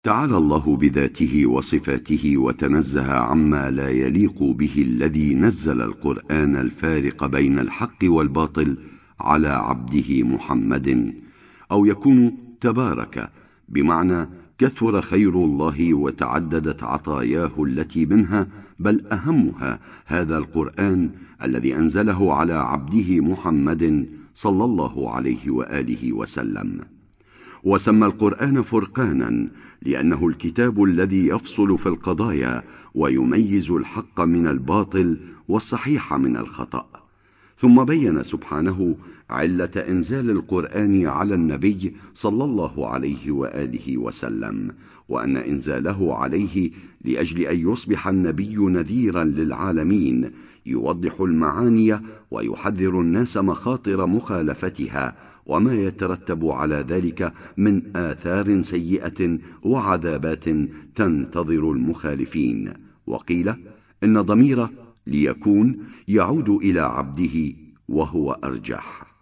تعالى الله بذاته وصفاته وتنزه عما لا يليق به الذي نزل القرآن الفارق بين الحق والباطل على عبده محمد، أو يكون تبارك بمعنى كثر خير الله وتعددت عطاياه التي منها بل أهمها هذا القرآن الذي أنزله على عبده محمد صلى الله عليه وآله وسلم. وسمى القرآن فرقانا لأنه الكتاب الذي يفصل في القضايا ويميز الحق من الباطل والصحيح من الخطأ. ثم بين سبحانه علة إنزال القرآن على النبي صلى الله عليه وآله وسلم، وأن إنزاله عليه لأجل أن يصبح النبي نذيرا للعالمين يوضح المعاني ويحذر الناس مخاطر مخالفتها وما يترتب على ذلك من آثار سيئة وعذابات تنتظر المخالفين. وقيل إن ضمير ليكون يعود إلى عبده وهو أرجح.